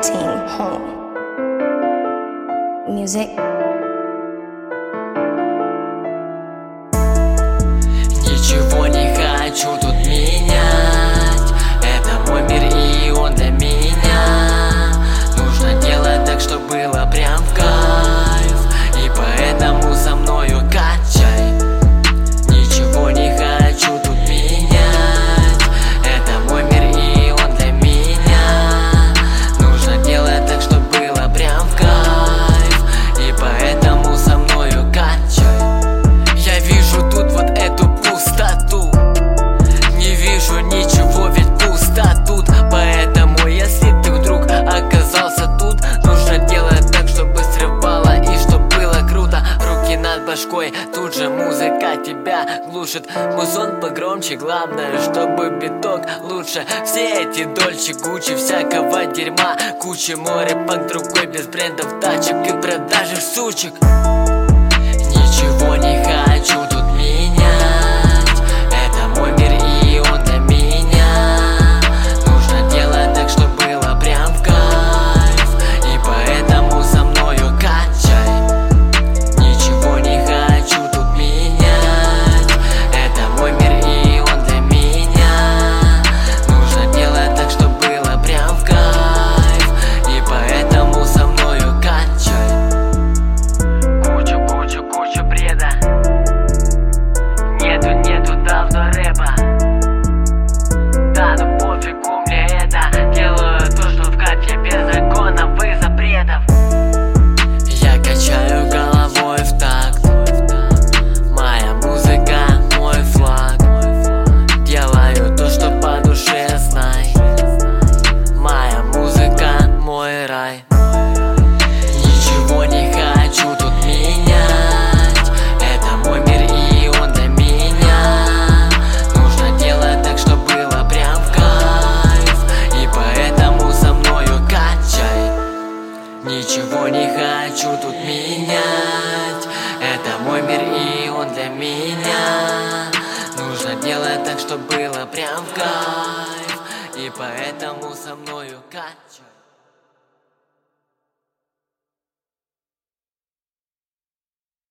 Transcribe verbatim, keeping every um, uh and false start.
Team Home Music. Ничего не хочу тут менять. Это мой мир, и он для меня. Нужно делать так, чтобы было прям в кайф, и поэтому со мною качай. Ничего не хочу тут менять. Это мой мир, и он для меня. Нужно делать так, чтобы было прям в кайф, и поэтому со мною качай. Я вижу тут вот эту пустоту, не вижу ничего, ведь пусто тут. Поэтому, если ты вдруг оказался тут, нужно делать так, чтобы срывало и чтобы было круто. Руки над башкой, тут же музыка тебя глушит. Музон погромче, главное, чтобы биток лучше. Все эти Дольче, Гуччи, всякого дерьма куча, море под другой, без брендов, тачек и продажи сучек. Ничего не хочу тут менять. Это мой мир, и он для меня. Нужно делать так, чтобы было прям в кайф, и поэтому со мною качай. Ничего не хочу тут менять. Это мой мир, и он для меня. Нужно делать так, чтобы было прям в кайф, и поэтому со мною качай. Кучу, кучу, кучу бреда. Нету, нету давно рэпа. Да, ну пофигу мне это. Делаю то, что в кайф, я без законов и запретов. Я качаю головой в такт. Моя музыка, мой флаг. Делаю то, что по душе, знай. Моя музыка, мой рай. Ничего не хочу тут менять. Это мой мир, и он для меня. Нужно делать так, чтобы было прям в кайф, и поэтому со мною качай. Ничего не хочу тут менять. Это мой мир, и он для меня. Нужно делать так, чтобы было прям в кайф, и поэтому со мною качай.